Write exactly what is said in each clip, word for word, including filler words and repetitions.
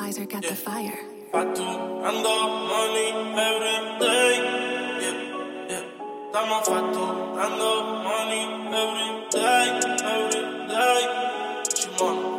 Lizer got yeah. the fire. Facturando money every day. Yeah, yeah. Estamos facturando money every day, every day. Chimón.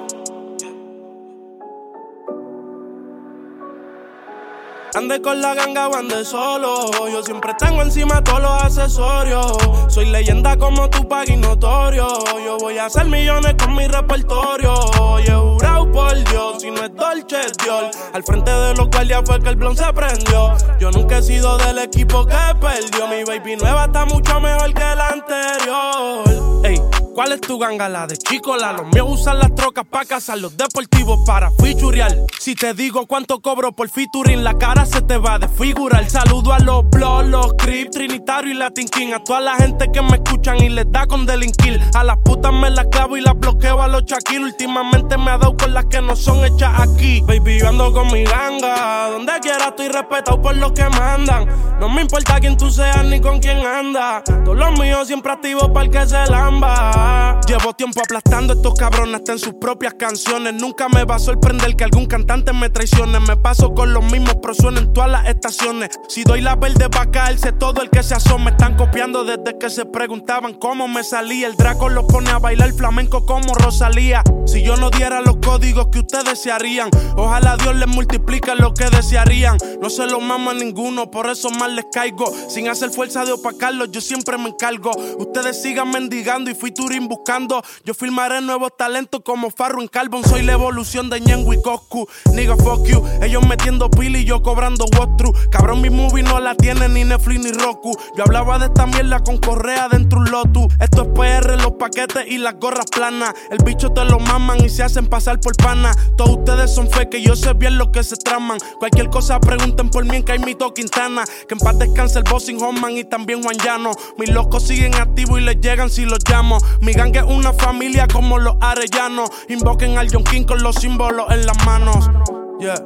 Ande con la ganga o ande solo. Yo siempre tengo encima todos los accesorios. Soy leyenda como Tupac y notorio. Yo voy a hacer millones con mi repertorio. Y he jurado por Dios, si no es Dolce es Dior. Al frente de los guardias fue que el blon se prendió. Yo nunca he sido del equipo que perdió. Mi baby nueva está mucho mejor que la anterior. Ey, ¿cuál es tu ganga? La de Chicola. Los míos usan las trocas pa' cazar los deportivos para fichurear. Si te digo cuánto cobro por featuring, la cara se te va a desfigurar. Saludo a los Blood, los Crips, Trinitario y Latin King. A toda la gente que me escuchan y les da con delinquir. A las putas me las clavo y las bloqueo a los Shaquille. Últimamente me ha dado con las que no son hechas aquí. Baby, yo ando con mi ganga. Donde quiera estoy respetado por los que mandan. No me importa quién tú seas ni con quién andas. Todos los míos siempre activos para el que se lamba. Llevo tiempo aplastando a estos cabrones hasta en sus propias canciones. Nunca me va a sorprender que algún cantante me traicione. Me paso con los mismos, pero suena en todas las estaciones. Si doy la verde va a caerse todo el que se asome. Están copiando desde que se preguntaban cómo me salía. El Draco los pone a bailar flamenco como Rosalía. Si yo no diera los códigos que ustedes desearían, ojalá Dios les multiplique lo que desearían. No se lo mamo a ninguno, por eso más les caigo. Sin hacer fuerza de opacarlos, yo siempre me encargo. Ustedes sigan mendigando y featuring buscando. Yo filmaré nuevos talentos como Farro en Carbon. Soy la evolución de Ñengo y Coscu. Nigga, fuck you. Ellos metiendo pila y yo cobrando walkthrough. Cabrón, mi movie no la tiene ni Netflix ni Roku. Yo hablaba de esta mierda con Correa dentro un Lotus. Esto es P R, los paquetes y las gorras planas. El bicho te lo maman y se hacen pasar por pana. Todos ustedes son fake y yo sé bien lo que se traman. Cualquier cosa pregunten por mí en Caimito Quintana. Que en paz descanse el Bossing Homan y también Juan Llano. Mis locos siguen activos y les llegan si los llamo. Mi gang es una familia como los arellanos. Invoquen al John King con los símbolos en las manos. Yeah.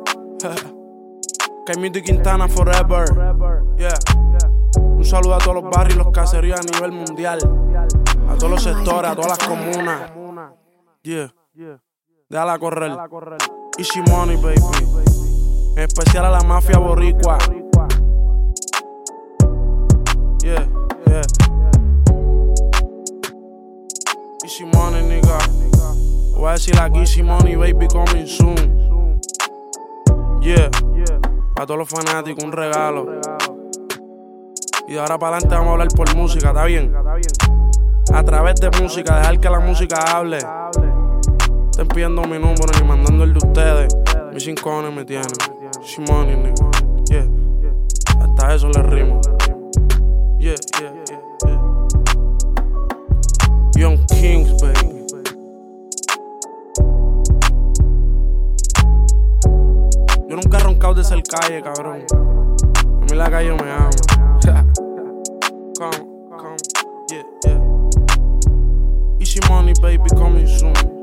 Caimito y Quintana forever. Yeah. Un saludo a todos los barrios y los caseríos a nivel mundial. A todos los sectores, a todas las comunas. Yeah. Déjala correr. Easy money, baby. En especial a la mafia boricua. Yeah, yeah. Easy money, nigga. Voy a decir aquí Easy money, baby, coming soon. Yeah. A todos los fanáticos, un regalo. Y de ahora para adelante vamos a hablar por música, ¿está bien? A través de música, dejar que la música hable. Estén pidiendo mi número ni mandando el de ustedes. Mis cinco cojones me tienen. Easy money, nigga. Yeah. Hasta eso le rimo. Yeah, yeah, yeah, yeah. Young Kings, baby. Yo nunca he roncado de ser calle, cabrón. A mí la calle me ama. Come, come, yeah, yeah. Easy money, baby, coming soon.